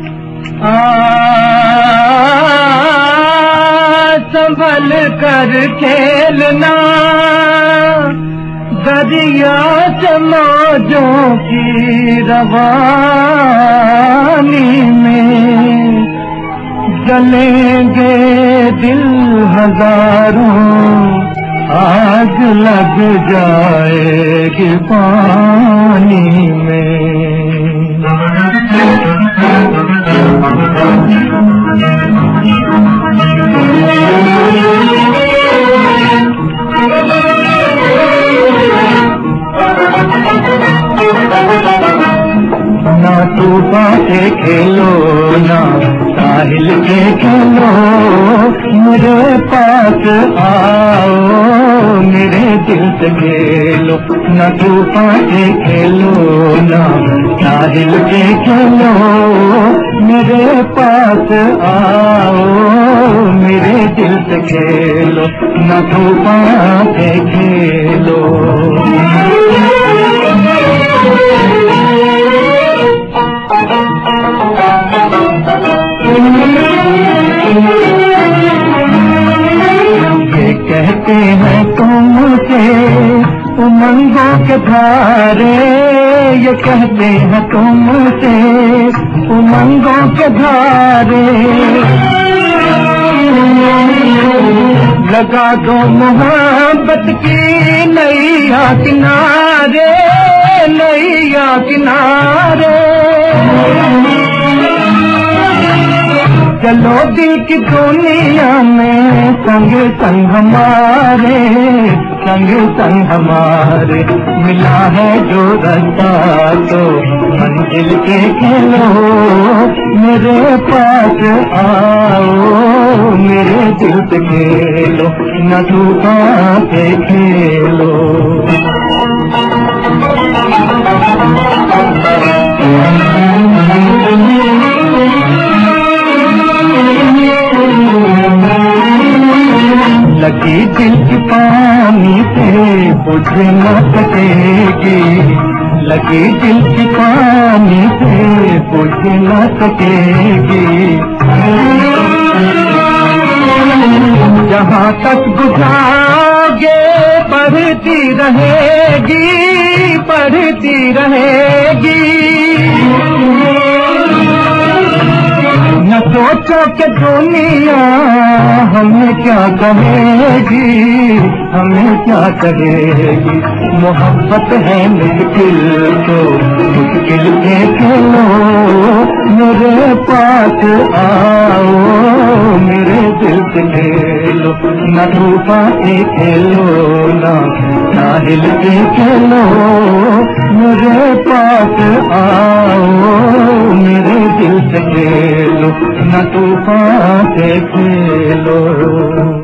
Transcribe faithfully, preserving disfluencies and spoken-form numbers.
आ संभल कर खेलना दरिया से मौजों की रवानी में जलेंगे दिल हजारों आग लग जाएगी पानी में। ना तूफान से खेलो ना साहिल के खेलो, मेरे पास आओ मेरे दिल से खेलो। ना तूफान से खेलो ना साहिल के खेलो, मेरे पास आओ मेरे दिल से खेलो। ना तूफान से खेलो। ये कहते हैं तुमसे उमंगों के धारे, ये कहते हैं तुमसे उमंगों के धारे, लगा दो मोहब्बत की नैया किनारे, नैया किनारे। चलो दिल की दुनिया में संग संग हमारे, संग संग हमारे। मिला है जो रास्ता तो मंजिल के खेलो, मेरे पास आओ मेरे दिल से खेलो। न तूफान से खेलो। लगी दिल की पानी से बुझ न सकेगी, लगी दिल की पानी से बुझ न सकेगी। जहाँ तक बुझाओगे बढ़ती रहेगी, बढ़ती रहेगी। न सोचो कि दुनिया हमें क्या कहेगी, हमें क्या कहेगी। मोहब्बत है मुश्किल तो मुश्किल के खेलो, मेरे पास आओ मेरे दिल से खेलो। न तूफान से खेलो ना साहिल के खेलो, मेरे पास आओ मेरे दिल से खेलो। न तूफान से खेलो।